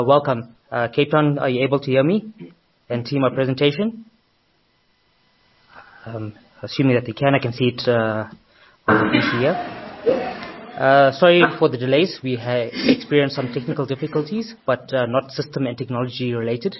Welcome. Cape, are you able to hear me and see my presentation? Assuming that they can, I can see it on the PC here. Sorry for the delays. We experienced some technical difficulties, but not system and technology related.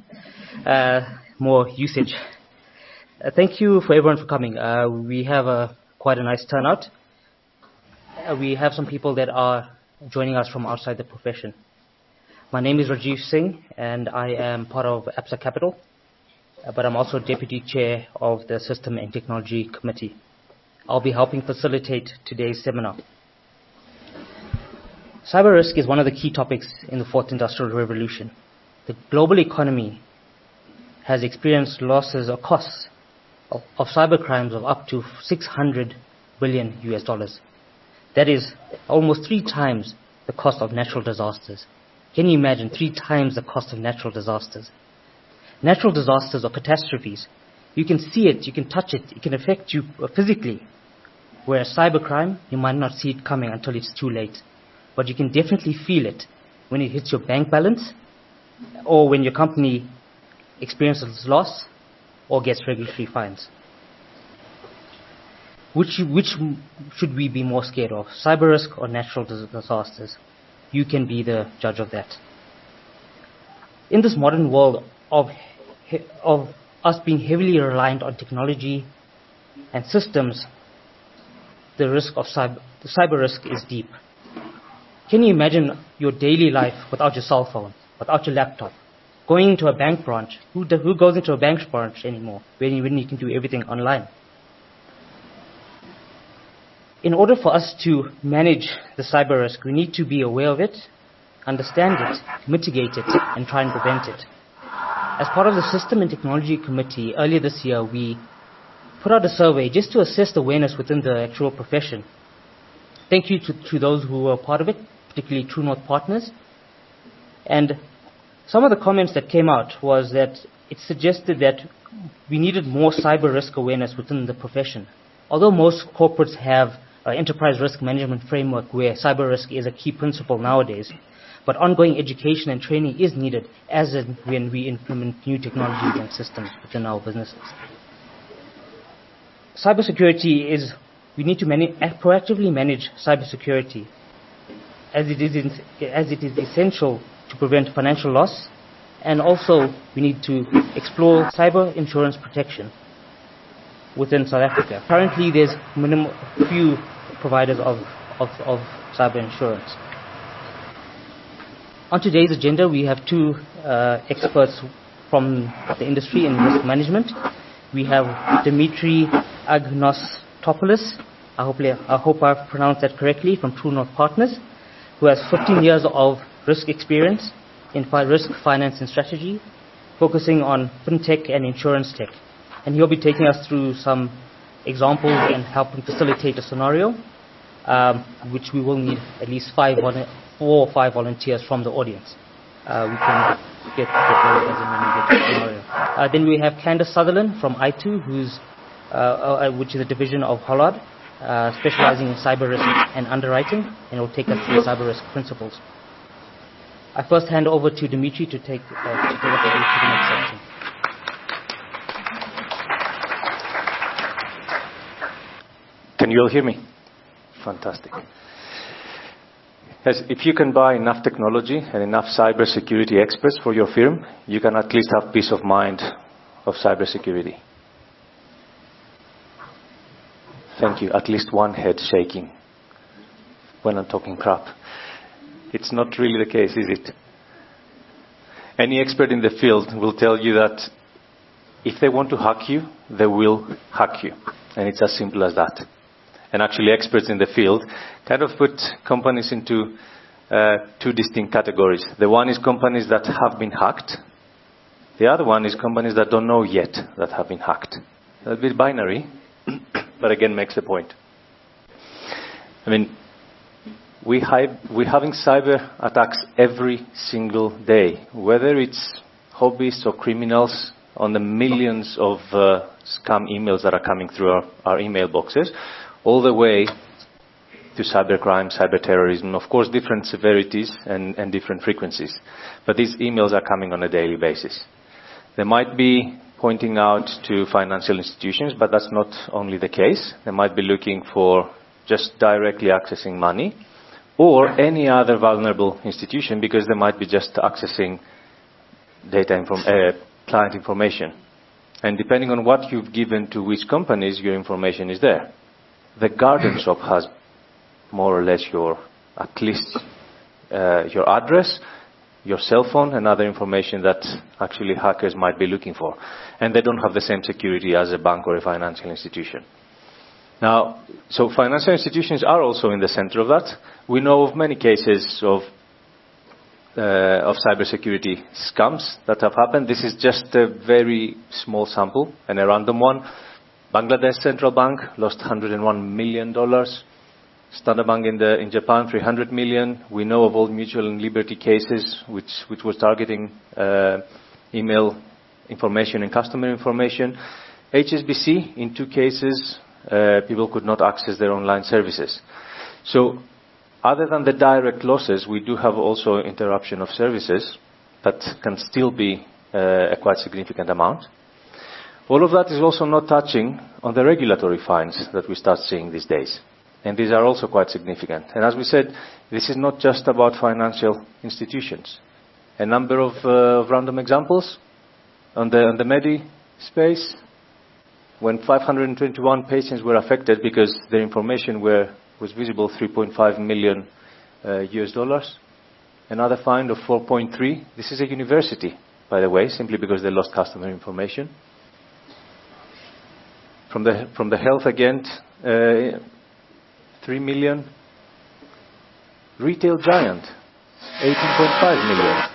More usage. Thank you for everyone for coming. We have quite a nice turnout. We have some people that are joining us from outside the profession. My name is Rajiv Singh, and I am part of APSA Capital, but I'm also Deputy Chair of the System and Technology Committee. I'll be helping facilitate today's seminar. Cyber risk is one of the key topics in the Fourth Industrial Revolution. The global economy has experienced losses or costs of cyber crimes of up to $600 billion US. That is almost 3 times the cost of natural disasters. Can you imagine 3 times the cost of natural disasters? Natural disasters or catastrophes, you can see it, you can touch it, it can affect you physically. Whereas cybercrime, you might not see it coming until it's too late. But you can definitely feel it when it hits your bank balance, or when your company experiences loss, or gets regulatory fines. Which should we be more scared of, cyber risk or natural disasters? You can be the judge of that. In this modern world of us being heavily reliant on technology and systems, the cyber risk is deep. Can you imagine your daily life without your cell phone, without your laptop, going into a bank branch? Who goes into a bank branch anymore when you can do everything online? In order for us to manage the cyber risk, we need to be aware of it, understand it, mitigate it, and try and prevent it. As part of the System and Technology Committee, earlier this year, we put out a survey just to assess the awareness within the actual profession. Thank you to those who were part of it, particularly True North Partners. And some of the comments that came out was that it suggested that we needed more cyber risk awareness within the profession. Although most corporates have an enterprise risk management framework where cyber risk is a key principle nowadays, but ongoing education and training is needed as and when we implement new technologies and systems within our businesses. Cybersecurity is, we need to proactively manage cybersecurity as it is essential to prevent financial loss, and also we need to explore cyber insurance protection within South Africa. Currently, there's few providers of cyber insurance. On today's agenda, we have 2 experts from the industry in risk management. We have Dimitri Agnostopoulos, I hope I've pronounced that correctly, from True North Partners, who has 15 years of risk experience in risk, finance and strategy, focusing on fintech and insurance tech. And he'll be taking us through some examples and helping facilitate a scenario, which we will need at least 4 or 5 volunteers from the audience. We can get those as and when we get to the scenario. Then we have Candace Sutherland from I2, which is a division of Hollard, specializing in cyber risk and underwriting, and will take us through cyber risk principles. I first hand over to Dimitri to take us to the next section. Can you all hear me? Fantastic. Yes, if you can buy enough technology and enough cybersecurity experts for your firm, you can at least have peace of mind of cybersecurity. Thank you. At least one head shaking when I'm talking crap. It's not really the case, is it? Any expert in the field will tell you that if they want to hack you, they will hack you. And it's as simple as that. And actually, experts in the field kind of put companies into 2 distinct categories. The one is companies that have been hacked. The other one is companies that don't know yet that have been hacked. A bit binary, but again makes the point. I mean, we're having cyber attacks every single day, whether it's hobbyists or criminals on the millions of scam emails that are coming through our email boxes, all the way to cybercrime, cyberterrorism. Of course, different severities and different frequencies. But these emails are coming on a daily basis. They might be pointing out to financial institutions, but that's not only the case. They might be looking for just directly accessing money or any other vulnerable institution, because they might be just accessing client information. And depending on what you've given to which companies, your information is there. The garden shop has more or less at least your address, your cell phone, and other information that actually hackers might be looking for. And they don't have the same security as a bank or a financial institution. Now, so financial institutions are also in the center of that. We know of many cases of cybersecurity scams that have happened. This is just a very small sample and a random one. Bangladesh Central Bank lost $101 million. Standard Bank in Japan, 300 million. We know of Old Mutual and Liberty cases, which was targeting email information and customer information. HSBC, in 2 cases, people could not access their online services. So, other than the direct losses, we do have also interruption of services that can still be a quite significant amount. All of that is also not touching on the regulatory fines that we start seeing these days. And these are also quite significant. And as we said, this is not just about financial institutions. A number of random examples on the Medi space, when 521 patients were affected because their information was visible, $3.5 million US dollars. Another fine of 4.3. This is a university, by the way, simply because they lost customer information. From the health again, 3 million. Retail giant, 18.5 million.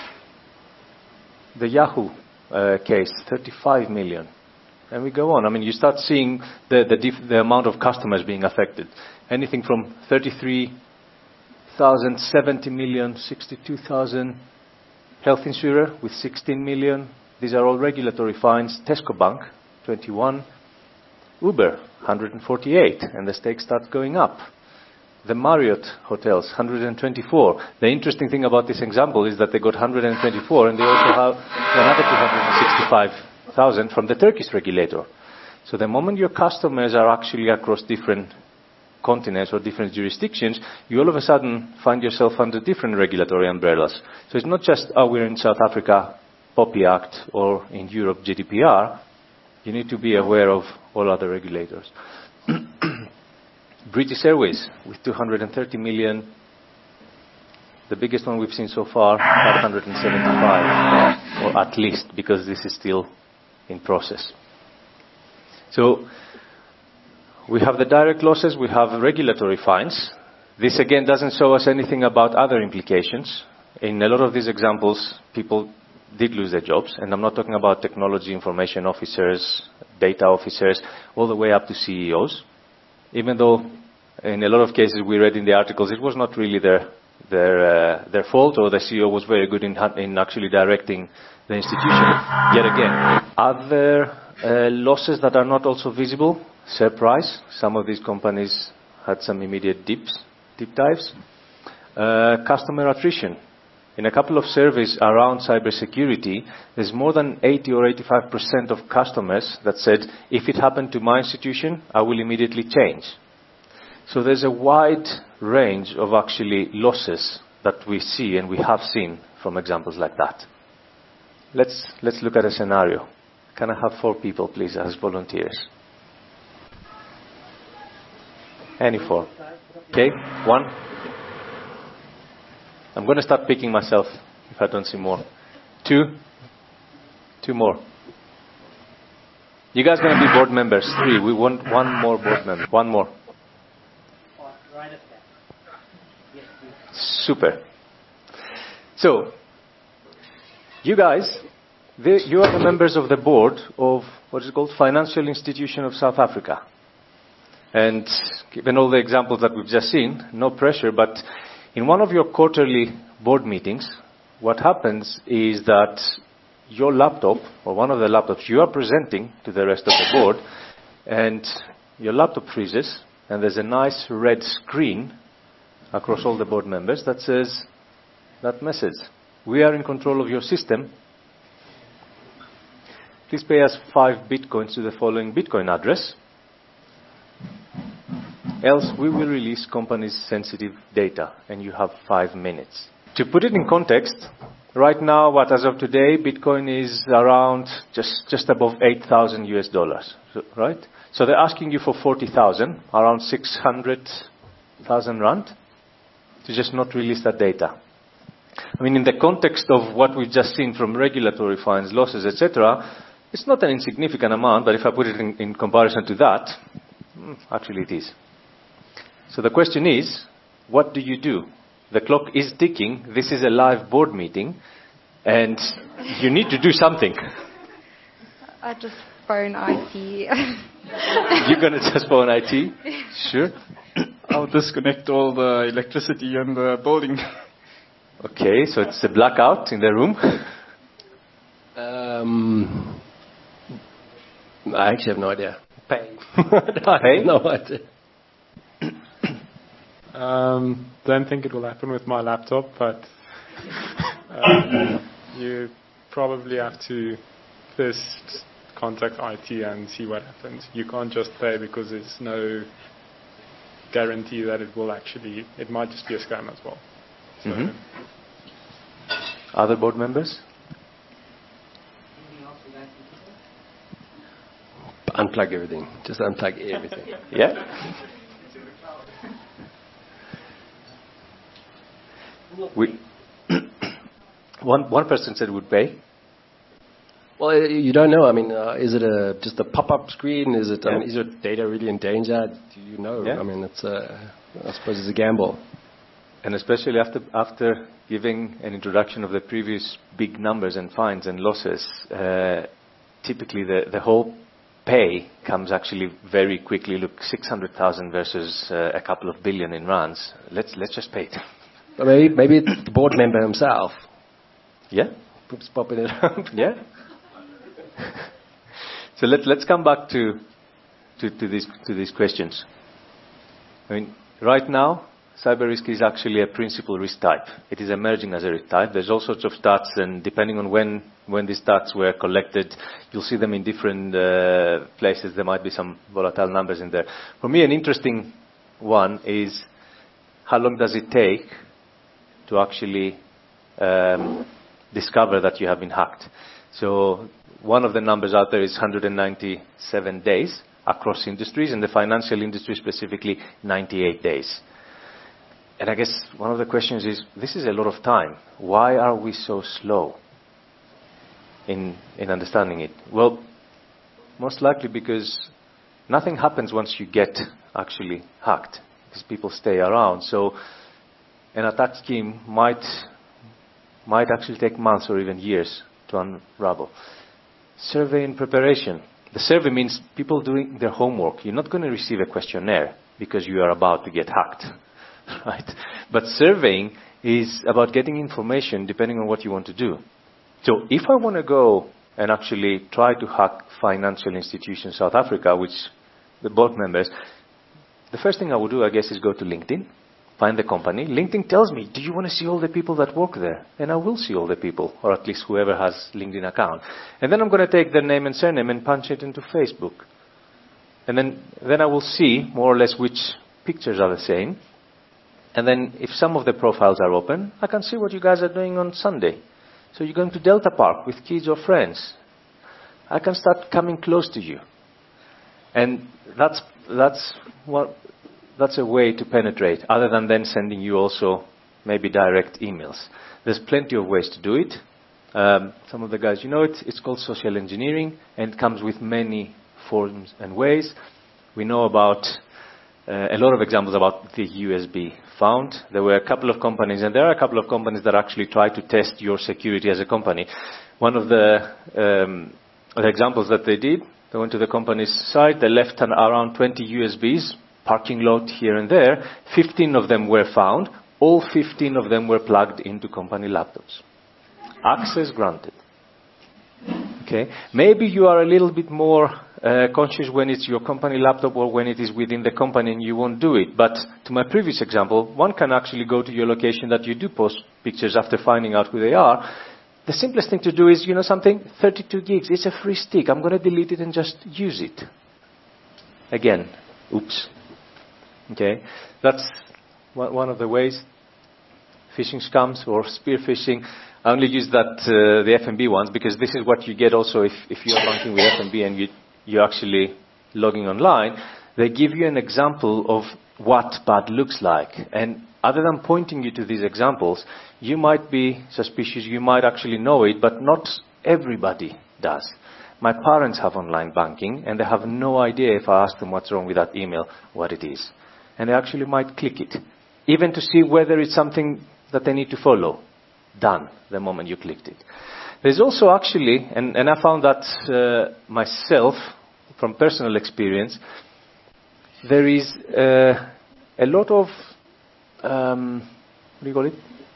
The Yahoo case, 35 million. And we go on. I mean, you start seeing the amount of customers being affected. Anything from 33,000, 70 million, 62,000. Health insurer with 16 million. These are all regulatory fines. Tesco Bank, 21. Uber, 148, and the stakes start going up. The Marriott hotels, 124. The interesting thing about this example is that they got 124, and they also have another 265,000 from the Turkish regulator. So the moment your customers are actually across different continents or different jurisdictions, you all of a sudden find yourself under different regulatory umbrellas. So it's not just, we're in South Africa, POPI Act, or in Europe, GDPR. You need to be aware of all other regulators. British Airways with 230 million. The biggest one we've seen so far, 575, or at least, because this is still in process. So we have the direct losses, we have regulatory fines. This again doesn't show us anything about other implications. In a lot of these examples, people did lose their jobs, and I'm not talking about technology information officers, data officers, all the way up to CEOs. Even though in a lot of cases we read in the articles it was not really their fault, or the CEO was very good in actually directing the institution. Yet again, other losses that are not also visible, share price. Some of these companies had some immediate deep dives. Customer attrition. In a couple of surveys around cybersecurity, there's more than 80 or 85% of customers that said, if it happened to my institution, I will immediately change. So there's a wide range of actually losses that we see and we have seen from examples like that. Let's look at a scenario. Can I have 4 people, please, as volunteers? Any 4? Okay, 1. I'm going to start picking myself if I don't see more. 2. 2 more. You guys are going to be board members. 3. We want 1 more board member. 1 more. Super. So, you guys, you are the members of the board of what is called Financial Institution of South Africa. And given all the examples that we've just seen, no pressure, but in one of your quarterly board meetings, what happens is that your laptop, or one of the laptops, you are presenting to the rest of the board, and your laptop freezes, and there's a nice red screen across all the board members that says that message. We are in control of your system. Please pay us 5 bitcoins to the following Bitcoin address. Else we will release company's sensitive data, and you have 5 minutes. To put it in context, right now, as of today, Bitcoin is around just above $8,000, right? So they're asking you for 40,000, around 600,000 rand, to just not release that data. I mean, in the context of what we've just seen from regulatory fines, losses, etc., it's not an insignificant amount, but if I put it in comparison to that, actually it is. So the question is, what do you do? The clock is ticking. This is a live board meeting, and you need to do something. I just phone IT. You're going to just phone IT? Sure. I'll disconnect all the electricity in the building. Okay, so it's a blackout in the room. I actually have no idea. Pay. Pay? No idea. Don't think it will happen with my laptop, but you probably have to first contact IT and see what happens. You can't just pay because there's no guarantee that it will actually, it might just be a scam as well. So. Mm-hmm. Other board members? Unplug everything. Just unplug everything. Yeah? One person said would pay. Well, you don't know. I mean, is it just a pop-up screen? Is it? I mean, is your data really in danger? Do you know? Yeah. I mean, I suppose it's a gamble. And especially after giving an introduction of the previous big numbers and fines and losses, typically the whole pay comes actually very quickly. Look, 600,000 versus a couple of billion in rands. Let's just pay it. But maybe it's the board member himself. Yeah. Keeps popping it around. Yeah. So let's come back to these questions. I mean, right now, cyber risk is actually a principal risk type. It is emerging as a risk type. There's all sorts of stats, and depending on when these stats were collected, you'll see them in different places. There might be some volatile numbers in there. For me, an interesting one is how long does it take to actually discover that you have been hacked. So one of the numbers out there is 197 days across industries, and the financial industry specifically 98 days. And I guess one of the questions is, this is a lot of time. Why are we so slow in understanding it? Well, most likely because nothing happens once you get actually hacked, because people stay around. So an attack scheme might actually take months or even years to unravel. Survey in preparation. The survey means people doing their homework. You're not going to receive a questionnaire because you are about to get hacked, right? But surveying is about getting information depending on what you want to do. So if I want to go and actually try to hack financial institutions South Africa, which the board members, the first thing I would do, I guess, is go to LinkedIn, find the company. LinkedIn tells me, do you want to see all the people that work there? And I will see all the people, or at least whoever has LinkedIn account. And then I'm going to take their name and surname and punch it into Facebook. And then I will see more or less which pictures are the same. And then if some of the profiles are open, I can see what you guys are doing on Sunday. So you're going to Delta Park with kids or friends. I can start coming close to you. And that's a way to penetrate, other than then sending you also maybe direct emails. There's plenty of ways to do it. Some of the guys, you know it, it's called social engineering, and it comes with many forms and ways. We know about a lot of examples about the USB found. There were a couple of companies, and there are a couple of companies that actually try to test your security as a company. One of the examples that they did, they went to the company's site, they left around 20 USBs, parking lot here and there. 15 of them were found. All 15 of them were plugged into company laptops. Access granted. Okay. Maybe you are a little bit more conscious when it's your company laptop or when it is within the company and you won't do it. But to my previous example, one can actually go to your location that you do post pictures after finding out who they are. The simplest thing to do is, 32 gigs. It's a free stick. I'm going to delete it and just use it. Again, oops. Okay, that's one of the ways. Phishing scams or spear phishing. I only use that the FMB ones because this is what you get also if you're banking with FMB and you're actually logging online. They give you an example of what bad looks like. And other than pointing you to these examples, you might be suspicious, you might actually know it, but not everybody does. My parents have online banking and they have no idea if I ask them what's wrong with that email, what it is. And they actually might click it, even to see whether it's something that they need to follow. Done, the moment you clicked it. There's also actually, and I found that myself from personal experience, there is a lot of, what do you call it?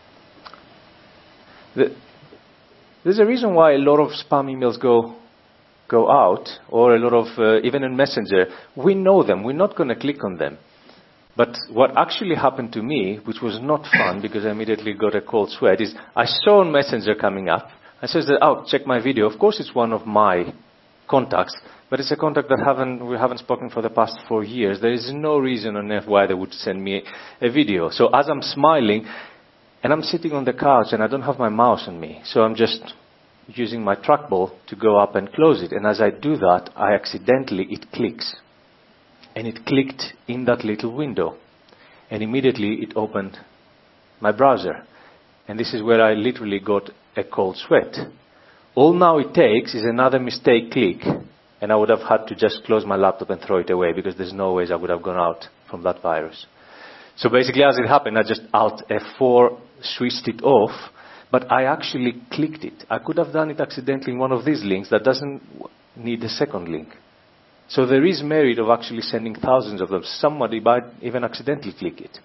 There's a reason why a lot of spam emails go out, or a lot of, even in Messenger, we know them, we're not going to click on them. But what actually happened to me, which was not fun because I immediately got a cold sweat, is I saw on Messenger coming up. I said, oh, check my video. Of course it's one of my contacts, but it's a contact that we haven't spoken for the past 4 years. There is no reason on earth why they would send me a video. So as I'm smiling, and I'm sitting on the couch and I don't have my mouse on me, so I'm just using my trackball to go up and close it. And as I do that, it clicks. And it clicked in that little window. And immediately it opened my browser. And this is where I literally got a cold sweat. All now it takes is another mistake click, and I would have had to just close my laptop and throw it away because there's no ways I would have gone out from that virus. So basically as it happened, I just Alt F4 switched it off, but I actually clicked it. I could have done it accidentally in one of these links that doesn't need a second link. So there is merit of actually sending thousands of them. Somebody might even accidentally click it.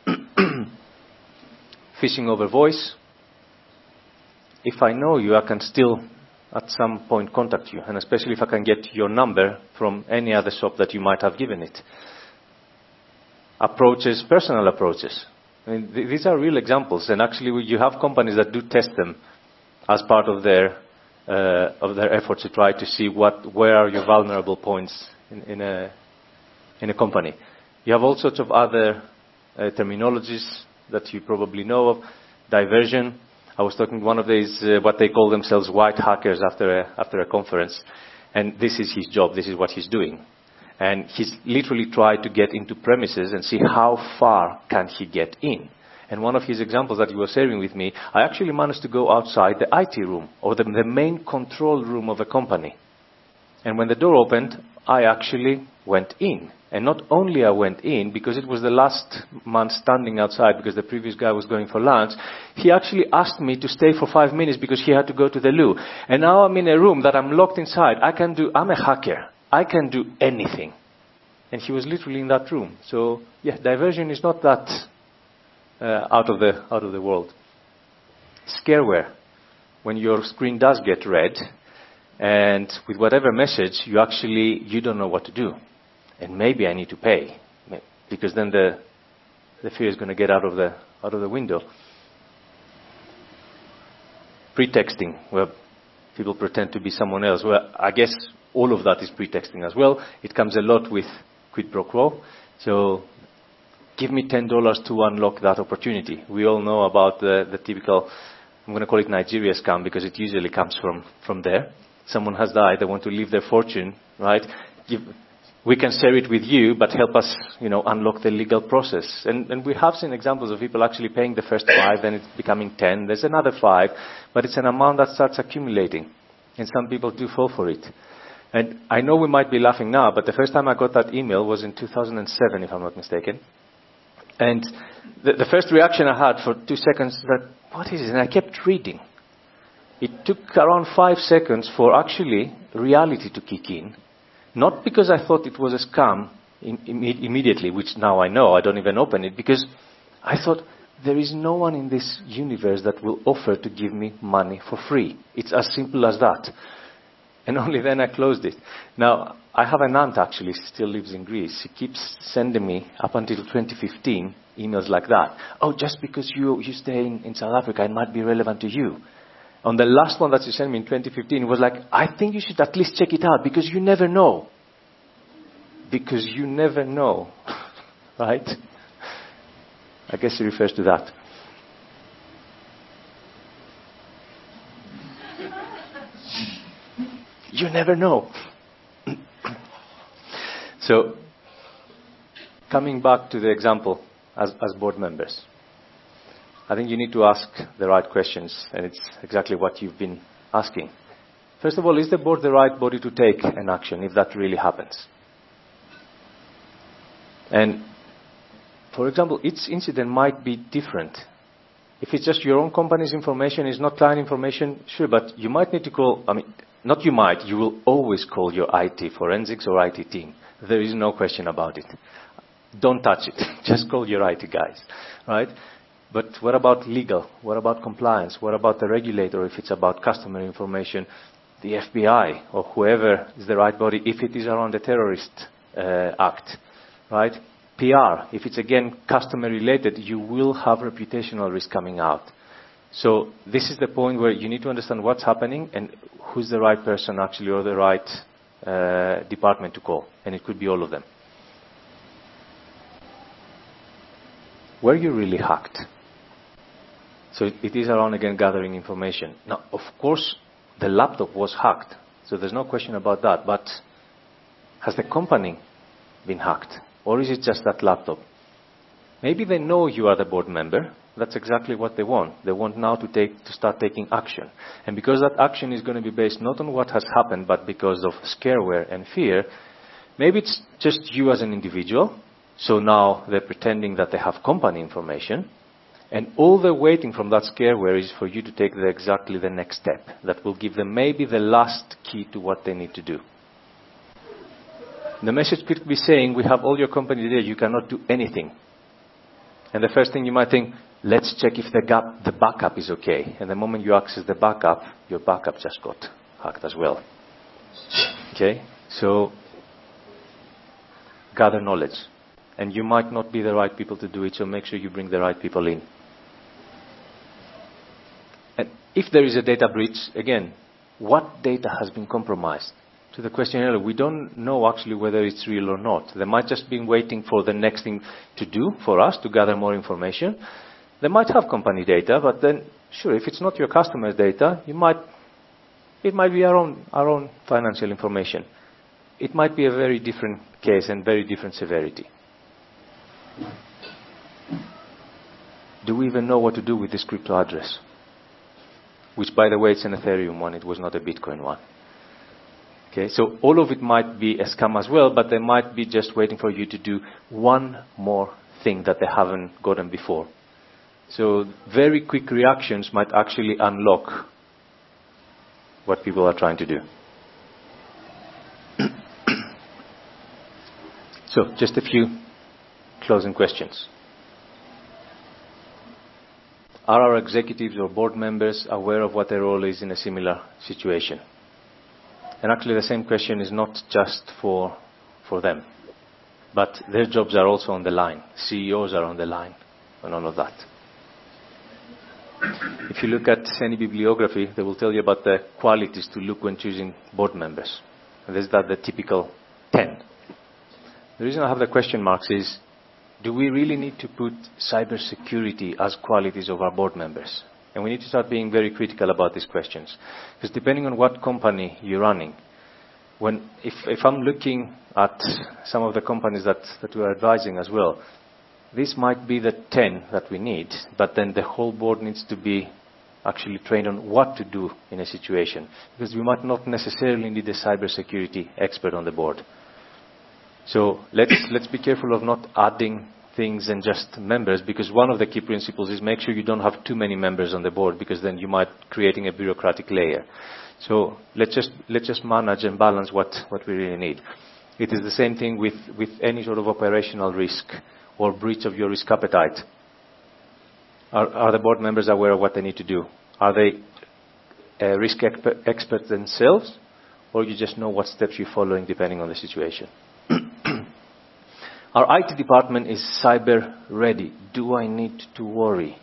Phishing over voice. If I know you, I can still at some point contact you, and especially if I can get your number from any other shop that you might have given it. Approaches, personal approaches. I mean, these are real examples, and actually you have companies that do test them as part of their efforts to try to see where are your vulnerable points in a company. You have all sorts of other terminologies that you probably know of. Diversion. I was talking to one of these, what they call themselves white hackers after a conference, and this is his job, this is what he's doing. And he's literally tried to get into premises and see how far can he get in. And one of his examples that he was sharing with me, I actually managed to go outside the IT room, or the main control room of the company. And when the door opened, I actually went in. And not only I went in, because it was the last man standing outside because the previous guy was going for lunch, he actually asked me to stay for 5 minutes because he had to go to the loo. And now I'm in a room that I'm locked inside. I'm a hacker. I can do anything. And he was literally in that room. So, yeah, diversion is not that out of the world. Scareware. When your screen does get red, and with whatever message, you don't know what to do. And maybe I need to pay, because then the fear is going to get out of the window. Pretexting, where people pretend to be someone else. Well, I guess all of that is pretexting as well. It comes a lot with quid pro quo. So give me $10 to unlock that opportunity. We all know about the typical, I'm going to call it Nigeria scam, because it usually comes from there. Someone has died, they want to leave their fortune, right? We can share it with you, but help us, unlock the legal process. And we have seen examples of people actually paying the first 5, then it's becoming 10, there's another 5, but it's an amount that starts accumulating. And some people do fall for it. And I know we might be laughing now, but the first time I got that email was in 2007, if I'm not mistaken. And the first reaction I had for 2 seconds was, what is it? And I kept reading. It took around 5 seconds for actually reality to kick in. Not because I thought it was a scam immediately, which now I know, I don't even open it, because I thought there is no one in this universe that will offer to give me money for free. It's as simple as that. And only then I closed it. Now, I have an aunt actually, she still lives in Greece. She keeps sending me, up until 2015, emails like that. Oh, just because you stay in South Africa, it might be relevant to you. On the last one that she sent me in 2015, it was like, I think you should at least check it out, because you never know. Because you never know. Right? I guess it refers to that. You never know. So, coming back to the example as board members, I think you need to ask the right questions, and it's exactly what you've been asking. First of all, is the board the right body to take an action if that really happens? And, for example, each incident might be different. If it's just your own company's information, it's not client information, sure, but you might need to call, not you might, you will always call your IT forensics or IT team. There is no question about it. Don't touch it. Just call your IT guys, right? But what about legal? What about compliance? What about the regulator if it's about customer information? The FBI or whoever is the right body if it is around the terrorist act, right? PR, if it's again customer related, you will have reputational risk coming out. So this is the point where you need to understand what's happening and who's the right person actually or the right department to call. And it could be all of them. Were you really hacked? So it is around again gathering information. Now, of course, the laptop was hacked. So there's no question about that. But has the company been hacked? Or is it just that laptop? Maybe they know you are the board member. That's exactly what they want. They want now to start taking action. And because that action is going to be based not on what has happened, but because of scareware and fear, maybe it's just you as an individual. So now they're pretending that they have company information. And all they're waiting from that scareware is for you to take exactly the next step that will give them maybe the last key to what they need to do. The message could be saying, we have all your company data, you cannot do anything. And the first thing you might think, let's check if the backup is okay. And the moment you access the backup, your backup just got hacked as well. Okay? So, gather knowledge. And you might not be the right people to do it, so make sure you bring the right people in. And if there is a data breach, again, what data has been compromised? To the question earlier, we don't know actually whether it's real or not. They might just be waiting for the next thing to do for us to gather more information. They might have company data, but then, sure, if it's not your customer's data, it might be our own financial information. It might be a very different case and very different severity. Do we even know what to do with this crypto address? Which, by the way, it's an Ethereum one. It was not a Bitcoin one. Okay, so all of it might be a scam as well, but they might be just waiting for you to do one more thing that they haven't gotten before. So very quick reactions might actually unlock what people are trying to do. So just a few closing questions. Are our executives or board members aware of what their role is in a similar situation? And actually the same question is not just for them, but their jobs are also on the line. CEOs are on the line and all of that. If you look at any bibliography, they will tell you about the qualities to look when choosing board members. And there's the typical 10. The reason I have the question marks is, do we really need to put cybersecurity as qualities of our board members? And we need to start being very critical about these questions. Because depending on what company you're running, if I'm looking at some of the companies that we are advising as well, this might be the 10 that we need, but then the whole board needs to be actually trained on what to do in a situation. Because we might not necessarily need a cybersecurity expert on the board. So let's be careful of not adding things and just members, because one of the key principles is make sure you don't have too many members on the board, because then you might creating a bureaucratic layer. So let's just manage and balance what we really need. It is the same thing with any sort of operational risk or breach of your risk appetite. Are the board members aware of what they need to do? Are they risk experts themselves, or you just know what steps you're following depending on the situation. Our IT department is cyber ready. Do I need to worry?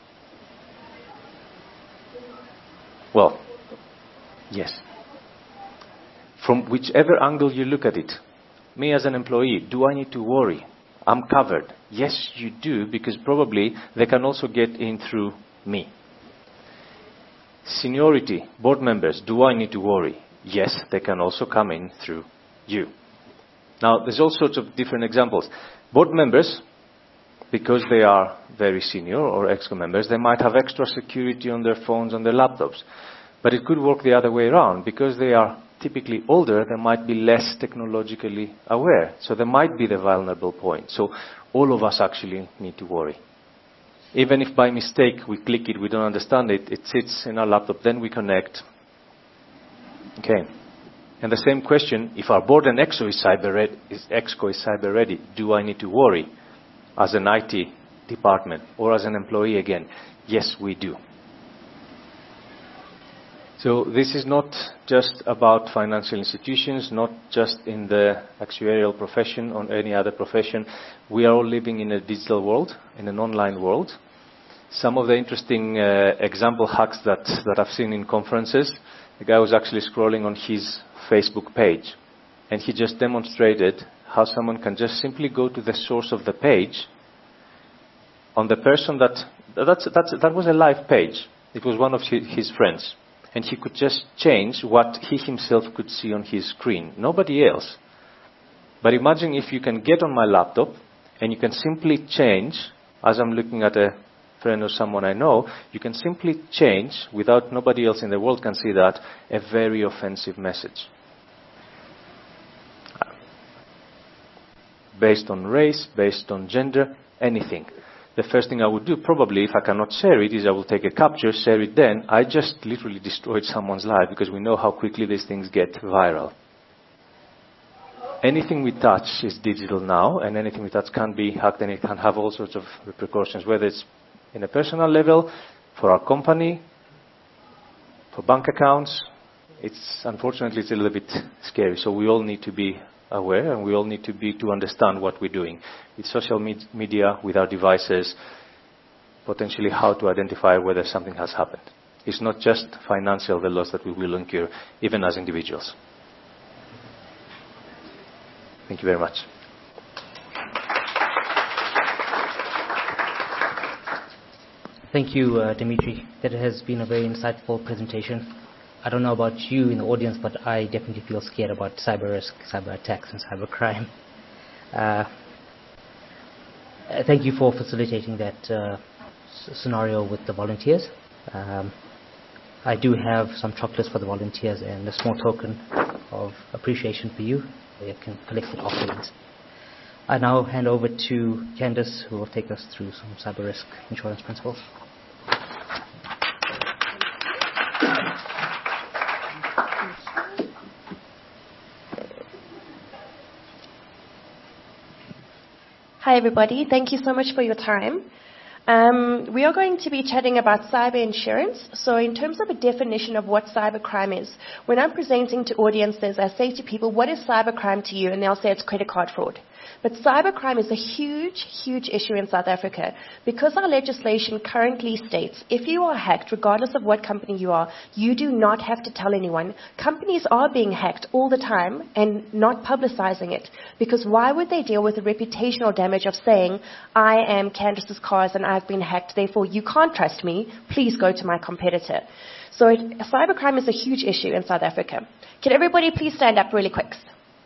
Well, yes. From whichever angle you look at it, me as an employee, do I need to worry? I'm covered. Yes, you do, because probably they can also get in through me. Seniority, board members, do I need to worry? Yes, they can also come in through you. Now, there's all sorts of different examples. Board members, because they are very senior or ExCo members, they might have extra security on their phones, on their laptops. But it could work the other way around. Because they are typically older, they might be less technologically aware. So there might be the vulnerable point. So all of us actually need to worry. Even if by mistake we click it, we don't understand it, it sits in our laptop, then we connect. Okay. And the same question, if our board and ExCo is cyber ready, do I need to worry as an IT department or as an employee again? Yes, we do. So this is not just about financial institutions, not just in the actuarial profession or any other profession. We are all living in a digital world, in an online world. Some of the interesting example hacks that I've seen in conferences, the guy was actually scrolling on his Facebook page, and he just demonstrated how someone can just simply go to the source of the page on the person that was a live page. It was one of his friends. And he could just change what he himself could see on his screen. Nobody else. But imagine if you can get on my laptop and you can simply change, as I'm looking at a friend or someone I know, you can simply change, without nobody else in the world can see that, a very offensive message. Based on race, based on gender, anything. The first thing I would do, probably, if I cannot share it, is I will take a capture, share it then. I just literally destroyed someone's life, because we know how quickly these things get viral. Anything we touch is digital now, and anything we touch can be hacked, and it can have all sorts of repercussions, whether it's in a personal level, for our company, for bank accounts. Unfortunately, it's a little bit scary. So we all need to be aware, and we all need to understand what we're doing with social media, with our devices, potentially how to identify whether something has happened. It's not just financial, the loss that we will incur, even as individuals. Thank you very much. Thank you, Dimitri. That has been a very insightful presentation. I don't know about you in the audience, but I definitely feel scared about cyber risk, cyber attacks, and cyber crime. Thank you for facilitating that scenario with the volunteers. I do have some chocolates for the volunteers and a small token of appreciation for you. You can collect it afterwards. I now hand over to Candice, who will take us through some cyber risk insurance principles. Hi everybody, thank you so much for your time. We are going to be chatting about cyber insurance. So in terms of a definition of what cybercrime is, when I'm presenting to audiences, I say to people, what is cybercrime to you? And they'll say it's credit card fraud. But cybercrime is a huge, huge issue in South Africa because our legislation currently states if you are hacked, regardless of what company you are, you do not have to tell anyone. Companies are being hacked all the time and not publicizing it because why would they deal with the reputational damage of saying, I am Candice's Cars and I've been hacked, therefore you can't trust me, please go to my competitor. So cybercrime is a huge issue in South Africa. Can everybody please stand up really quick?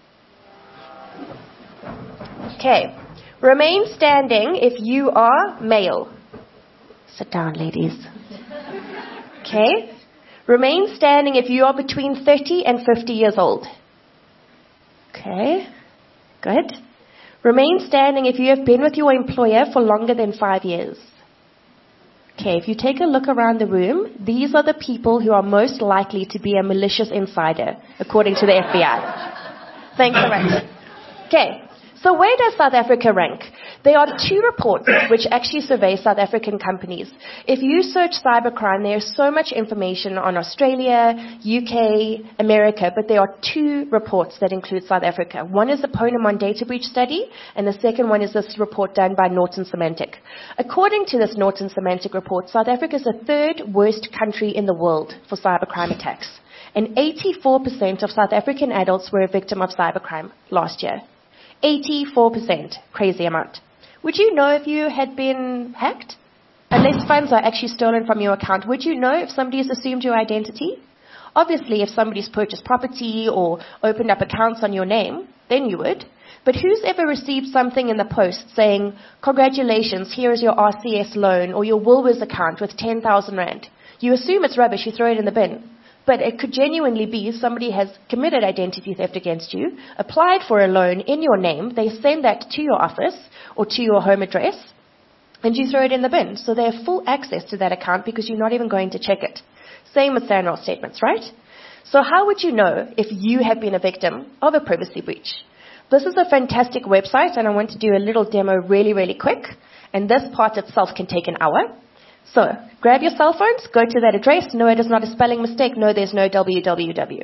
Okay. Remain standing if you are male. Sit down, ladies. Okay. Remain standing if you are between 30 and 50 years old. Okay. Good. Remain standing if you have been with your employer for longer than 5 years. Okay, if you take a look around the room, these are the people who are most likely to be a malicious insider, according to the FBI. Thanks so much. Okay. So where does South Africa rank? There are 2 reports which actually survey South African companies. If you search cybercrime, there's so much information on Australia, UK, America, but there are 2 reports that include South Africa. One is the Ponemon data breach study, and the second one is this report done by Norton Semantic. According to this Norton Semantic report, South Africa is the 3rd worst country in the world for cybercrime attacks. And 84% of South African adults were a victim of cybercrime last year. 84%. Crazy amount. Would you know if you had been hacked? Unless funds are actually stolen from your account, would you know if somebody's assumed your identity? Obviously, if somebody's purchased property or opened up accounts on your name, then you would. But who's ever received something in the post saying, congratulations, here is your RCS loan or your Woolworths account with 10,000 Rand? You assume it's rubbish, you throw it in the bin. But it could genuinely be somebody has committed identity theft against you, applied for a loan in your name, they send that to your office or to your home address, and you throw it in the bin. So they have full access to that account because you're not even going to check it. Same with SANRAL statements, right? So how would you know if you have been a victim of a privacy breach? This is a fantastic website, and I want to do a little demo really, really quick. And this part itself can take an hour. So, grab your cell phones, go to that address. No, it is not a spelling mistake. No, there's no www.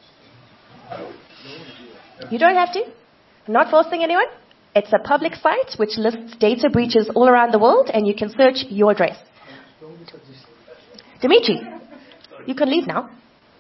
You don't have to. I'm not forcing anyone. It's a public site which lists data breaches all around the world, and you can search your address. Dimitri, you can leave now.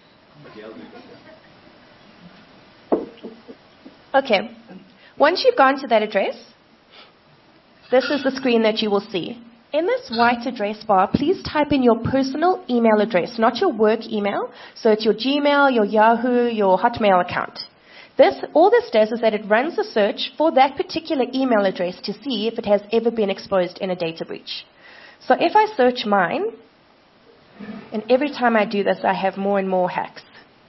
Okay. Once you've gone to that address, this is the screen that you will see. In this white address bar, please type in your personal email address, not your work email. So it's your Gmail, your Yahoo, your Hotmail account. All this does is that it runs a search for that particular email address to see if it has ever been exposed in a data breach. So if I search mine, and every time I do this, I have more and more hacks.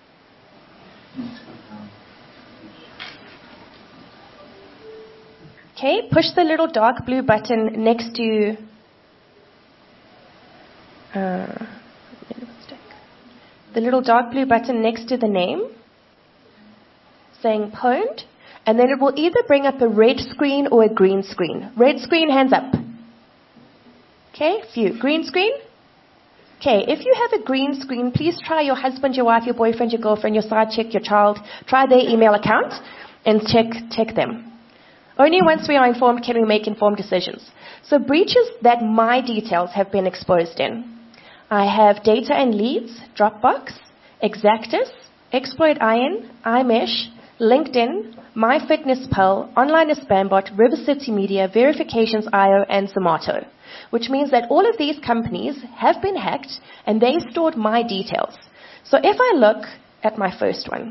Okay, push the little dark blue button next to the little dark blue button next to the name, saying pwned, and then it will either bring up a red screen or a green screen. Red screen, hands up. Okay, few. Green screen? Okay, if you have a green screen, please try your husband, your wife, your boyfriend, your girlfriend, your side chick, your child. Try their email account and check them. Only once we are informed can we make informed decisions. So breaches that my details have been exposed in. I have Data and Leads, Dropbox, Exactus, Exploit IN, iMesh, LinkedIn, MyFitnessPal, Online Spambot, River City Media, Verifications.io, and Zomato. Which means that all of these companies have been hacked and they stored my details. So if I look at my first one,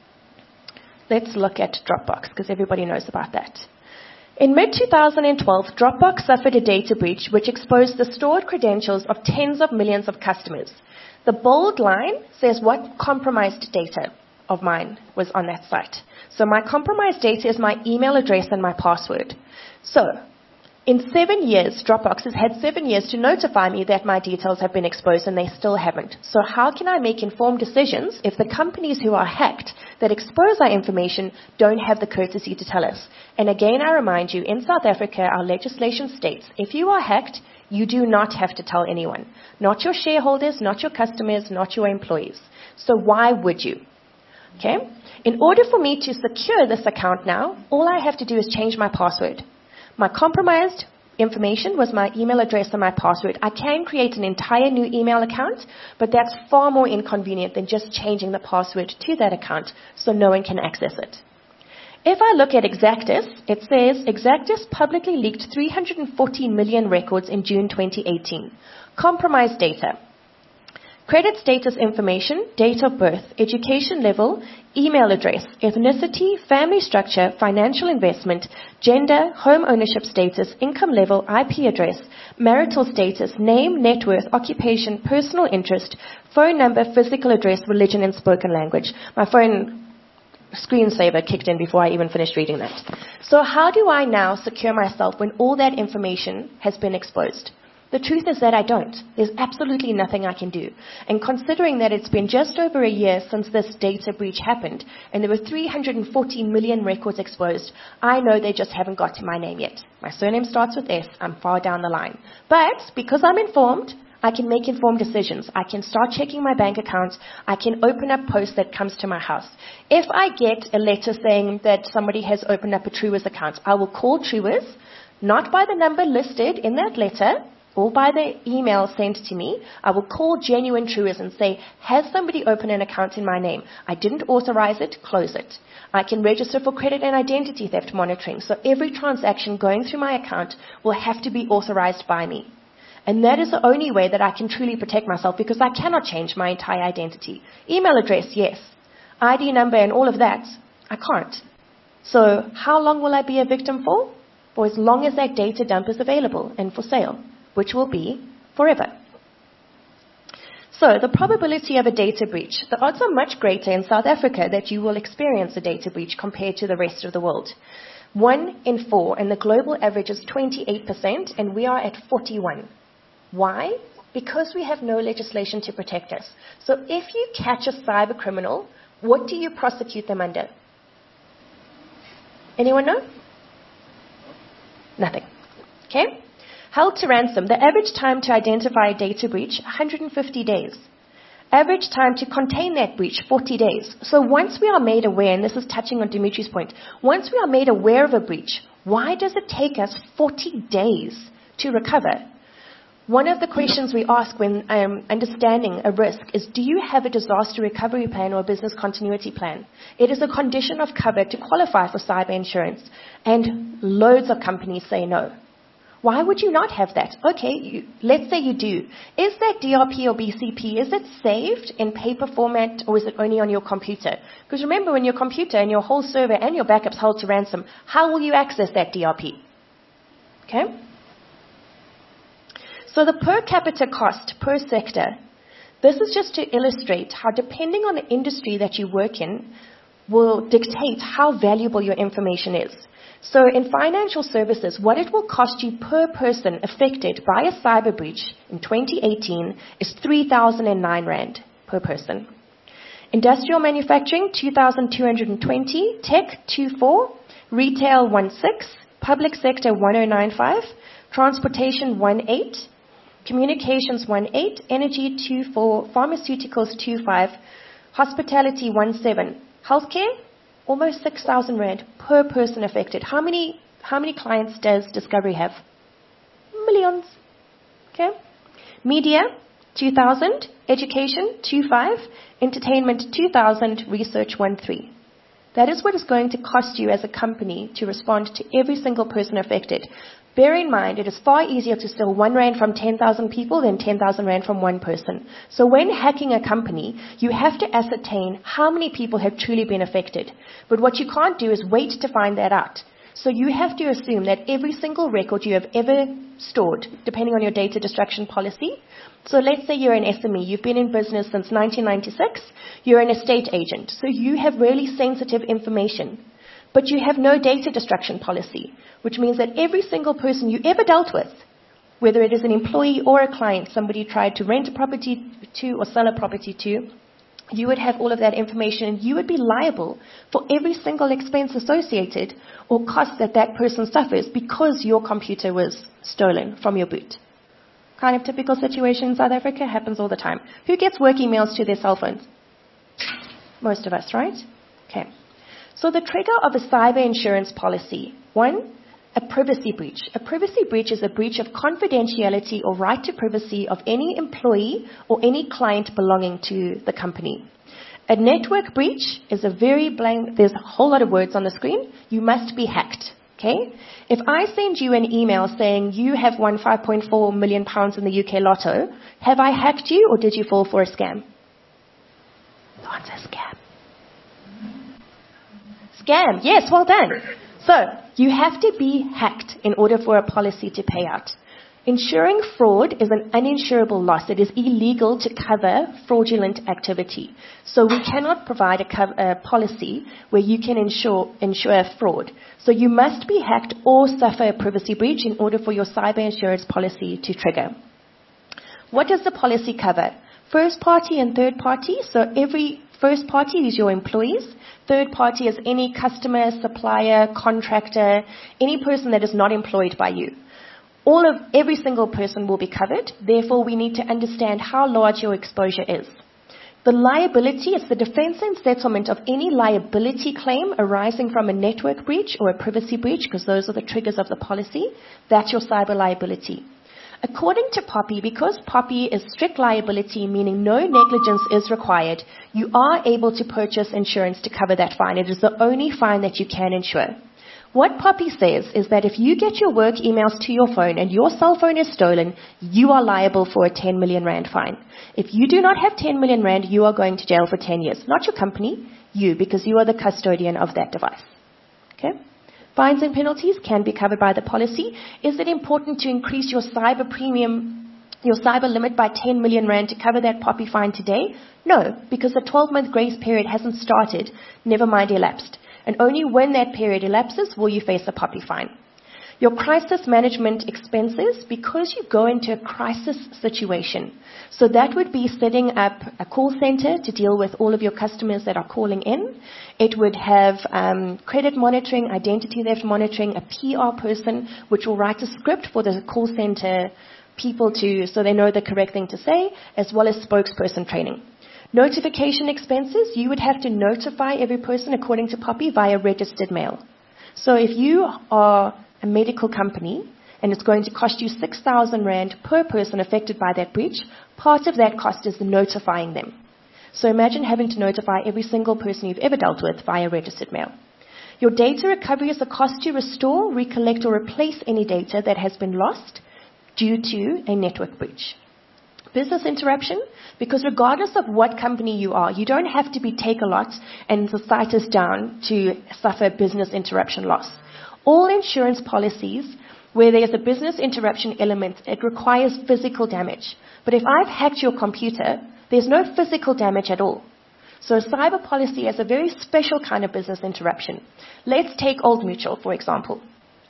let's look at Dropbox because everybody knows about that. In mid-2012, Dropbox suffered a data breach which exposed the stored credentials of tens of millions of customers. The bold line says what compromised data of mine was on that site. So my compromised data is my email address and my password. So in 7 years, Dropbox has had 7 years to notify me that my details have been exposed and they still haven't. So how can I make informed decisions if the companies who are hacked that expose our information don't have the courtesy to tell us? And again, I remind you, in South Africa, our legislation states if you are hacked, you do not have to tell anyone. Not your shareholders, not your customers, not your employees. So why would you? Okay? In order for me to secure this account now, all I have to do is change my password. My compromised information was my email address and my password. I can create an entire new email account, but that's far more inconvenient than just changing the password to that account so no one can access it. If I look at Exactus, it says Exactus publicly leaked 340 million records in June 2018. Compromised data. Credit status information, date of birth, education level, email address, ethnicity, family structure, financial investment, gender, home ownership status, income level, IP address, marital status, name, net worth, occupation, personal interest, phone number, physical address, religion, and spoken language. My phone screensaver kicked in before I even finished reading that. So how do I now secure myself when all that information has been exposed? The truth is that I don't. There's absolutely nothing I can do. And considering that it's been just over a year since this data breach happened, and there were 340 million records exposed, I know they just haven't got to my name yet. My surname starts with S. I'm far down the line. But because I'm informed, I can make informed decisions. I can start checking my bank accounts. I can open up posts that comes to my house. If I get a letter saying that somebody has opened up a Truworths account, I will call Truworths, not by the number listed in that letter, or by the email sent to me. I will call genuine Truworths and say, has somebody opened an account in my name? I didn't authorize it, close it. I can register for credit and identity theft monitoring, so every transaction going through my account will have to be authorized by me. And that is the only way that I can truly protect myself, because I cannot change my entire identity. Email address, yes. ID number and all of that, I can't. So how long will I be a victim for? For as long as that data dump is available and for sale, which will be forever. So the probability of a data breach, the odds are much greater in South Africa that you will experience a data breach compared to the rest of the world. 1 in 4, and the global average is 28%, and we are at 41. Why? Because we have no legislation to protect us. So if you catch a cyber criminal, what do you prosecute them under? Anyone know? Nothing. Okay? Held to ransom, the average time to identify a data breach, 150 days. Average time to contain that breach, 40 days. So once we are made aware, and this is touching on Dimitri's point, once we are made aware of a breach, why does it take us 40 days to recover? One of the questions we ask when understanding a risk is, do you have a disaster recovery plan or a business continuity plan? It is a condition of cover to qualify for cyber insurance, and loads of companies say no. Why would you not have that? Okay, let's say you do. Is that DRP or BCP, is it saved in paper format, or is it only on your computer? Because remember, when your computer and your whole server and your backups held to ransom, how will you access that DRP? Okay? So the per capita cost per sector, this is just to illustrate how, depending on the industry that you work in, will dictate how valuable your information is. So in financial services, what it will cost you per person affected by a cyber breach in 2018 is 3,009 Rand per person. Industrial manufacturing, 2,220. Tech, 24. Retail, 16. Public sector, 1095. Transportation, 18. Communications, 18. Energy, 24. Pharmaceuticals, 25. Hospitality, 17. Healthcare, almost 6,000 Rand per person affected. How many clients does Discovery have? Millions. Okay. Media, 2,000. Education, 25. Entertainment, 2,000. Research, 13. That is what it's going to cost you as a company to respond to every single person affected. Bear in mind, it is far easier to steal 1 Rand from 10,000 people than 10,000 Rand from one person. So when hacking a company, you have to ascertain how many people have truly been affected. But what you can't do is wait to find that out. So you have to assume that every single record you have ever stored, depending on your data destruction policy. So let's say you're an SME, you've been in business since 1996, you're an estate agent, so you have really sensitive information. But you have no data destruction policy, which means that every single person you ever dealt with, whether it is an employee or a client, somebody tried to rent a property to or sell a property to, you would have all of that information, and you would be liable for every single expense associated or cost that that person suffers because your computer was stolen from your boot. Kind of typical situation in South Africa, happens all the time. Who gets work emails to their cell phones? Most of us, right? Okay. So the trigger of a cyber insurance policy, 1, a privacy breach. A privacy breach is a breach of confidentiality or right to privacy of any employee or any client belonging to the company. A network breach is a very blank, there's a whole lot of words on the screen. You must be hacked. Okay? If I send you an email saying you have won £5.4 million in the UK lotto, have I hacked you or did you fall for a scam? The answer is scam. Scam. Yes, well done. So, you have to be hacked in order for a policy to pay out. Insuring fraud is an uninsurable loss. It is illegal to cover fraudulent activity. So we cannot provide a policy where you can insure fraud. So you must be hacked or suffer a privacy breach in order for your cyber insurance policy to trigger. What does the policy cover? First party and third party. So every first party is your employees. Third party is any customer, supplier, contractor, any person that is not employed by you. Every single person will be covered. Therefore, we need to understand how large your exposure is. The liability is the defense and settlement of any liability claim arising from a network breach or a privacy breach, because those are the triggers of the policy. That's your cyber liability. According to POPI, because POPI is strict liability, meaning no negligence is required, you are able to purchase insurance to cover that fine. It is the only fine that you can insure. What POPI says is that if you get your work emails to your phone and your cell phone is stolen, you are liable for a 10 million rand fine. If you do not have 10 million rand, you are going to jail for 10 years. Not your company, you, because you are the custodian of that device. Okay? Fines and penalties can be covered by the policy. Is it important to increase your cyber premium, your cyber limit by 10 million rand to cover that POPI fine today? No, because the 12-month grace period hasn't started, never mind elapsed. And only when that period elapses will you face a POPI fine. Your crisis management expenses, because you go into a crisis situation. So that would be setting up a call center to deal with all of your customers that are calling in. It would have credit monitoring, identity theft monitoring, a PR person, which will write a script for the call center people so they know the correct thing to say, as well as spokesperson training. Notification expenses, you would have to notify every person according to POPI via registered mail. So if you are a medical company and it's going to cost you 6,000 rand per person affected by that breach, part of that cost is notifying them. So imagine having to notify every single person you've ever dealt with via registered mail. Your data recovery is the cost to restore, recollect or replace any data that has been lost due to a network breach. Business interruption, because regardless of what company you are, you don't have to be Takealot and the site is down to suffer business interruption loss. All insurance policies where there's a business interruption element, it requires physical damage. But if I've hacked your computer, there's no physical damage at all. So a cyber policy has a very special kind of business interruption. Let's take Old Mutual, for example.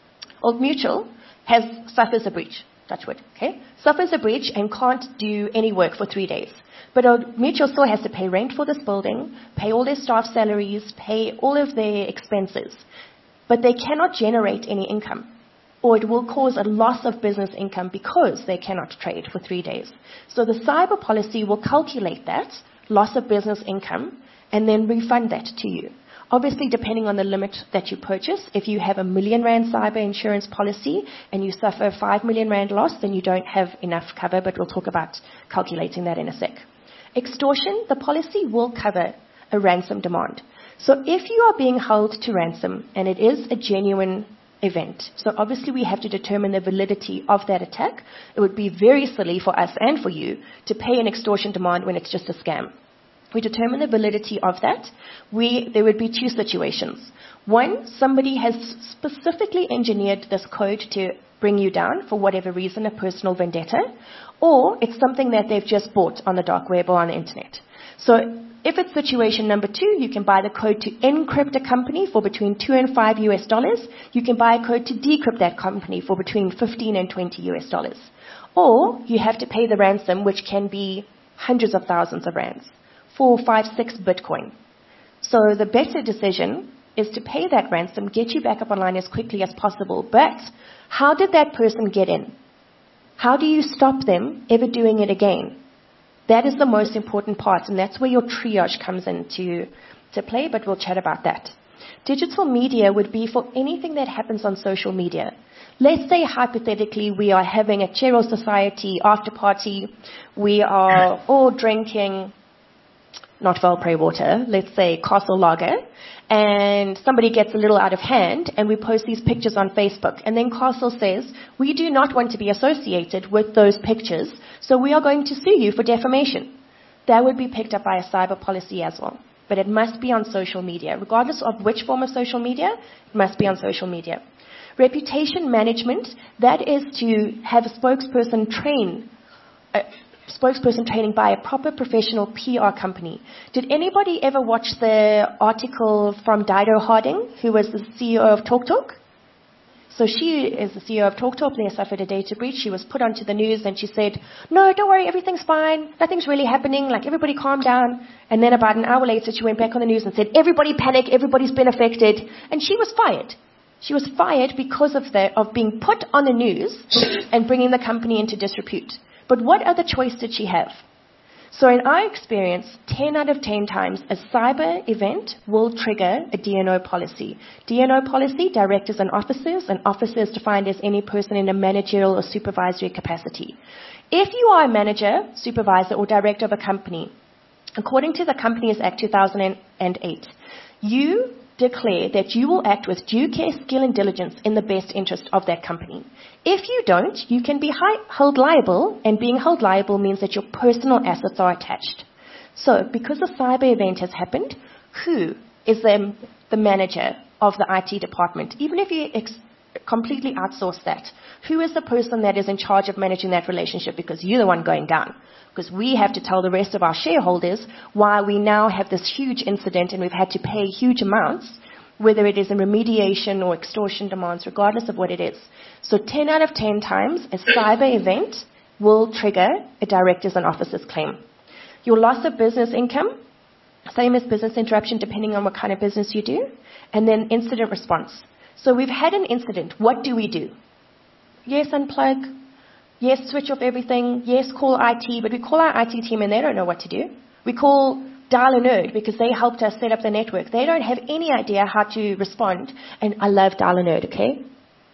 Old Mutual suffers a breach. Touchwood, okay? Suffers a breach and can't do any work for 3 days. But Old Mutual still has to pay rent for this building, pay all their staff salaries, pay all of their expenses. But they cannot generate any income, or it will cause a loss of business income because they cannot trade for 3 days. So the cyber policy will calculate that, loss of business income, and then refund that to you. Obviously, depending on the limit that you purchase, if you have a 1 million rand cyber insurance policy and you suffer a 5 million rand loss, then you don't have enough cover, but we'll talk about calculating that in a sec. Extortion, the policy will cover a ransom demand. So if you are being held to ransom, and it is a genuine event, so obviously we have to determine the validity of that attack. It would be very silly for us and for you to pay an extortion demand when it's just a scam. We determine the validity of that. There would be two situations. One, somebody has specifically engineered this code to bring you down for whatever reason, a personal vendetta, or it's something that they've just bought on the dark web or on the internet. So if it's situation number 2, you can buy the code to encrypt a company for between $2 and $5. You can buy a code to decrypt that company for between $15 and $20. Or you have to pay the ransom, which can be hundreds of thousands of rands. 4, 5, 6 Bitcoin. So the better decision is to pay that ransom, get you back up online as quickly as possible. But how did that person get in? How do you stop them ever doing it again? That is the most important part, and that's where your triage comes into play, but we'll chat about that. Digital media would be for anything that happens on social media. Let's say, hypothetically, we are having a Cheryl Society after party. We are all drinking not Velpre water, let's say Castle Lager, and somebody gets a little out of hand, and we post these pictures on Facebook. And then Castle says, we do not want to be associated with those pictures, so we are going to sue you for defamation. That would be picked up by a cyber policy as well. But it must be on social media. Regardless of which form of social media, it must be on social media. Reputation management, that is to have a spokesperson training by a proper professional PR company. Did anybody ever watch the article from Dido Harding, who was the CEO of TalkTalk? So she is the CEO of TalkTalk. They suffered a data breach. She was put onto the news and she said, no, don't worry, everything's fine. Nothing's really happening. Like, everybody calm down. And then about an hour later, she went back on the news and said, everybody panic, everybody's been affected. And she was fired. She was fired because of being put on the news and bringing the company into disrepute. But what other choice did she have? So in our experience, 10 out of 10 times, a cyber event will trigger a DNO policy. DNO policy, directors and officers defined as any person in a managerial or supervisory capacity. If you are a manager, supervisor, or director of a company, according to the Companies Act 2008, you declare that you will act with due care, skill, and diligence in the best interest of that company. If you don't, you can be held liable, and being held liable means that your personal assets are attached. So, because a cyber event has happened, who is the manager of the IT department? Even if you completely outsource that, who is the person that is in charge of managing that relationship? Because you're the one going down. Because we have to tell the rest of our shareholders why we now have this huge incident and we've had to pay huge amounts, whether it is in remediation or extortion demands, regardless of what it is. So 10 out of 10 times, a cyber event will trigger a directors and officers claim. Your loss of business income, same as business interruption, depending on what kind of business you do, and then incident response. So we've had an incident. What do we do? Yes, unplug. Yes, switch off everything. Yes, call IT. But we call our IT team and they don't know what to do. We call Dial a Nerd because they helped us set up the network. They don't have any idea how to respond. And I love Dial a Nerd, okay?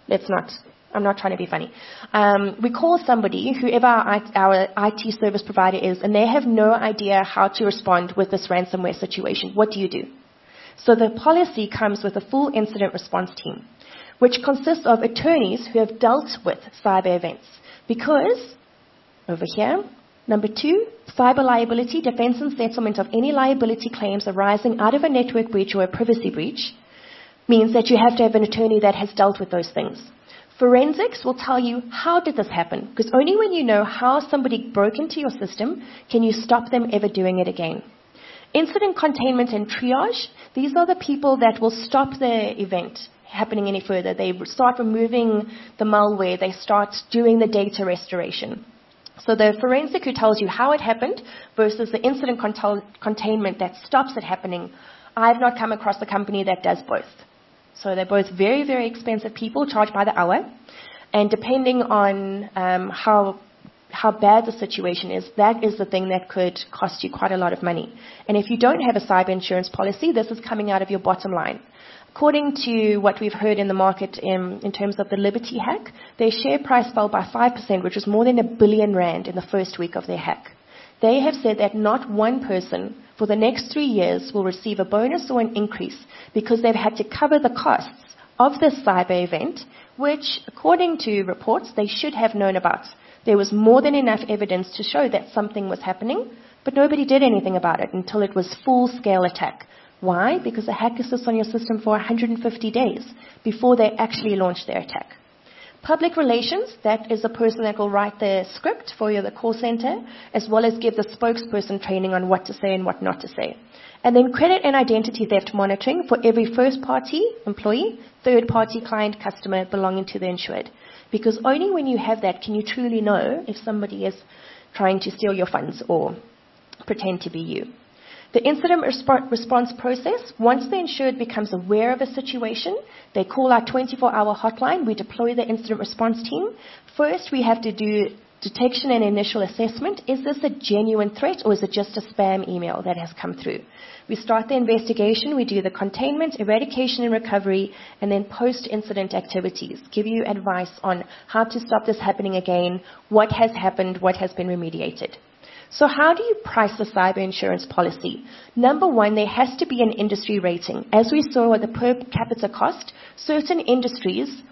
I'm not trying to be funny. We call somebody, whoever our IT service provider is, and they have no idea how to respond with this ransomware situation. What do you do? So the policy comes with a full incident response team, which consists of attorneys who have dealt with cyber events. Because, over here, number 2, cyber liability, defense and settlement of any liability claims arising out of a network breach or a privacy breach, means that you have to have an attorney that has dealt with those things. Forensics will tell you, how did this happen? Because only when you know how somebody broke into your system can you stop them ever doing it again. Incident containment and triage, these are the people that will stop the event happening any further. They start removing the malware. They start doing the data restoration. So the forensic who tells you how it happened versus the incident containment that stops it happening, I've not come across a company that does both. So they're both very, very expensive people, charged by the hour. And depending on how bad the situation is, that is the thing that could cost you quite a lot of money. And if you don't have a cyber insurance policy, this is coming out of your bottom line. According to what we've heard in the market in terms of the Liberty hack, their share price fell by 5%, which was more than R1 billion in the first week of their hack. They have said that not one person for the next 3 years will receive a bonus or an increase because they've had to cover the costs of this cyber event, which, according to reports, they should have known about. There was more than enough evidence to show that something was happening, but nobody did anything about it until it was full-scale attack. Why? Because the hacker sits on your system for 150 days before they actually launch their attack. Public relations, that is the person that will write the script for the call center, as well as give the spokesperson training on what to say and what not to say. And then credit and identity theft monitoring for every first-party employee, third-party client, customer belonging to the insured. Because only when you have that can you truly know if somebody is trying to steal your funds or pretend to be you. The incident response process, once the insured becomes aware of a situation, they call our 24-hour hotline. We deploy the incident response team. First, we have to do detection and initial assessment. Is this a genuine threat or is it just a spam email that has come through? We start the investigation. We do the containment, eradication and recovery, and then post-incident activities. Give you advice on how to stop this happening again, what has happened, what has been remediated. So how do you price a cyber insurance policy? Number one, there has to be an industry rating. As we saw with the per capita cost, certain industries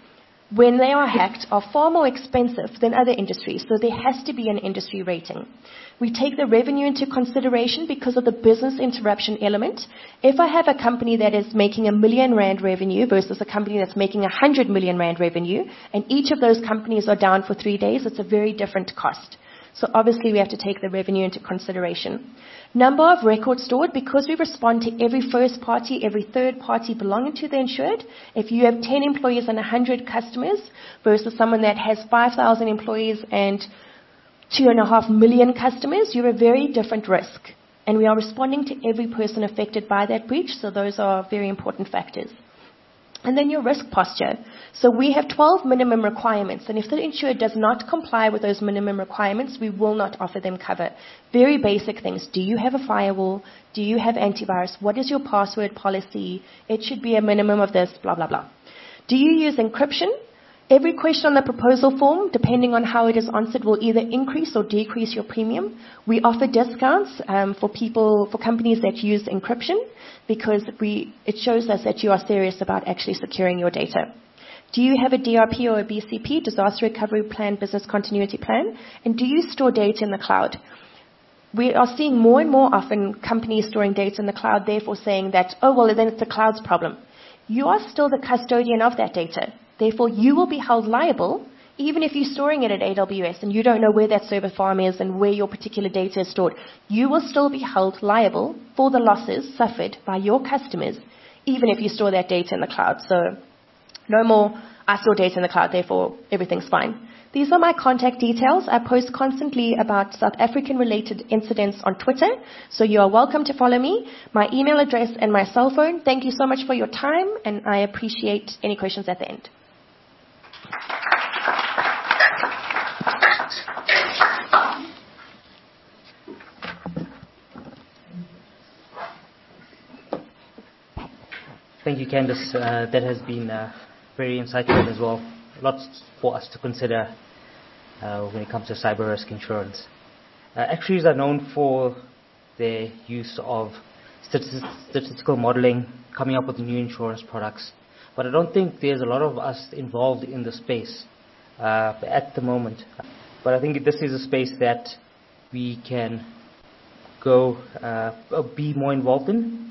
when they are hacked, are far more expensive than other industries, so there has to be an industry rating. We take the revenue into consideration because of the business interruption element. If I have a company that is making R1 million revenue versus a company that's making R100 million revenue, and each of those companies are down for 3 days, it's a very different cost. So obviously we have to take the revenue into consideration. Number of records stored, because we respond to every first party, every third party belonging to the insured. If you have 10 employees and 100 customers versus someone that has 5,000 employees and 2.5 million customers, you're a very different risk. And we are responding to every person affected by that breach, so those are very important factors. And then your risk posture. So we have 12 minimum requirements, and if the insurer does not comply with those minimum requirements, we will not offer them cover. Very basic things. Do you have a firewall? Do you have antivirus? What is your password policy? It should be a minimum of this, blah, blah, blah. Do you use encryption? Every question on the proposal form, depending on how it is answered, will either increase or decrease your premium. We offer discounts for companies that use encryption because it shows us that you are serious about actually securing your data. Do you have a DRP or a BCP, Disaster Recovery Plan, Business Continuity Plan? And do you store data in the cloud? We are seeing more and more often companies storing data in the cloud, therefore saying that, oh, well, then it's the cloud's problem. You are still the custodian of that data. Therefore, you will be held liable, even if you're storing it at AWS and you don't know where that server farm is and where your particular data is stored. You will still be held liable for the losses suffered by your customers, even if you store that data in the cloud. So, no more, I store data in the cloud, therefore everything's fine. These are my contact details. I post constantly about South African-related incidents on Twitter, so you are welcome to follow me. My email address and my cell phone. Thank you so much for your time, and I appreciate any questions at the end. Thank you, Candice. That has been very insightful as well. Lots for us to consider when it comes to cyber risk insurance. Actuaries are known for their use of statistical modeling, coming up with new insurance products. But I don't think there's a lot of us involved in the space at the moment. But I think this is a space that we can go be more involved in.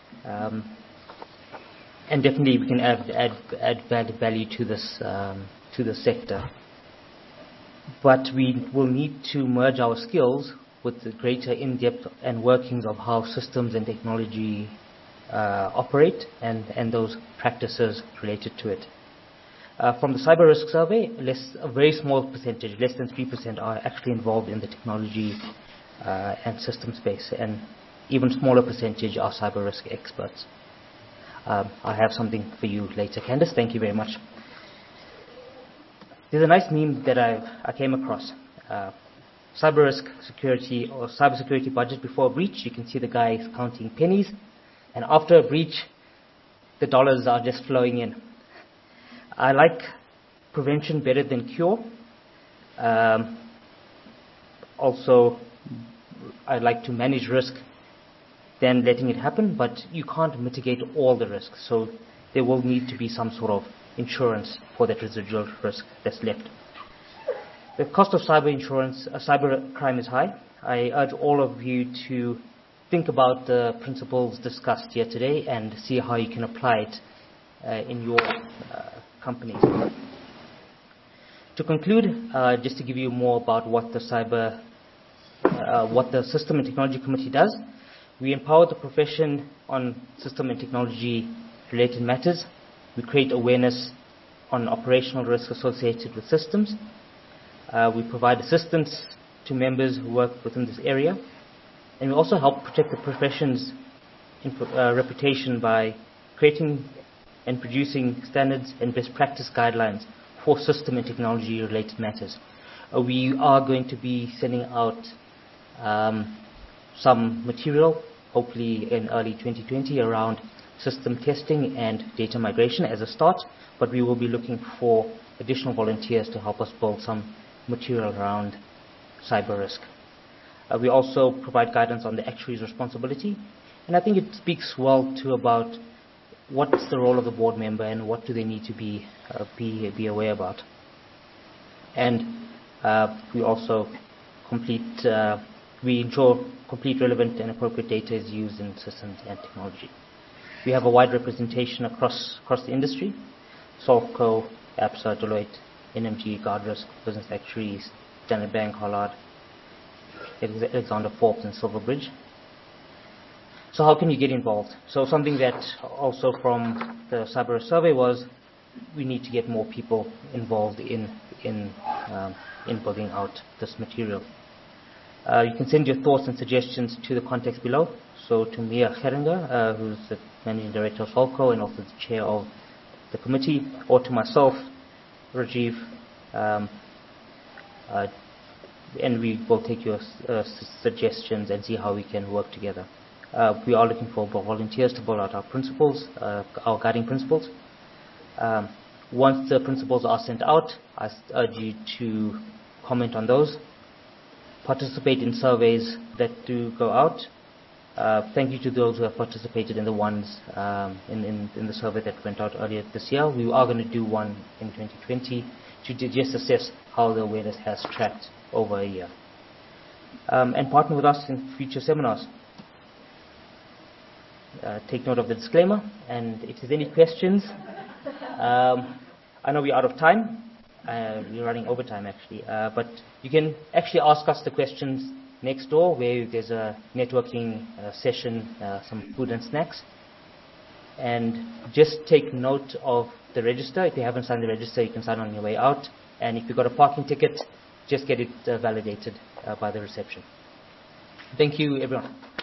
And definitely we can add value to this sector. But we will need to merge our skills with the greater in-depth and workings of how systems and technology operate and those practices related to it. From the cyber risk survey, a very small percentage, less than 3%, are actually involved in the technology and system space, and even smaller percentage are cyber risk experts. I have something for you later, Candice. Thank you very much. There's a nice meme that I came across. Cyber risk security or cyber security budget before a breach. You can see the guy counting pennies, and after a breach, the dollars are just flowing in. I like prevention better than cure. Also, I like to manage risk than letting it happen, but you can't mitigate all the risk. So there will need to be some sort of insurance for that residual risk that's left. The cost of cyber insurance, cyber crime is high. I urge all of you to think about the principles discussed here today and see how you can apply it in your companies. To conclude, just to give you more about what the System and Technology Committee does, we empower the profession on system and technology related matters. We create awareness on operational risk associated with systems. We provide assistance to members who work within this area. And we also help protect the profession's reputation by creating and producing standards and best practice guidelines for system and technology related matters. We are going to be sending out some material, hopefully in early 2020, around system testing and data migration as a start, but we will be looking for additional volunteers to help us build some material around cyber risk. We also provide guidance on the actuary's responsibility, and I think it speaks well to about what's the role of the board member and what do they need to be aware about. And we also we ensure complete, relevant and appropriate data is used in systems and technology. We have a wide representation across the industry: Solvco, ABSA, Deloitte, NMG, Guardrisk, Business Actuaries, Standard Bank, Hollard, Alexander Forbes, and Silverbridge. So how can you get involved? So something that also from the cyber survey was we need to get more people involved in building out this material. You can send your thoughts and suggestions to the contacts below. So to Mia Geringer, who's the Managing Director of Solvco and also the Chair of the committee, or to myself, Rajiv, and we will take your suggestions and see how we can work together. We are looking for volunteers to build out our principles, our guiding principles. Once the principles are sent out, I urge you to comment on those, participate in surveys that do go out. Thank you to those who have participated in the ones in the survey that went out earlier this year. We are going to do one in 2020 to just assess how the awareness has tracked over a year. And partner with us in future seminars. Take note of the disclaimer, and if there's any questions, I know we're out of time. We're running over time actually, but you can actually ask us the questions next door, where there's a networking session, some food and snacks. And just take note of the register. If you haven't signed the register, you can sign on your way out. And if you've got a parking ticket, just get it validated by the reception. Thank you, everyone.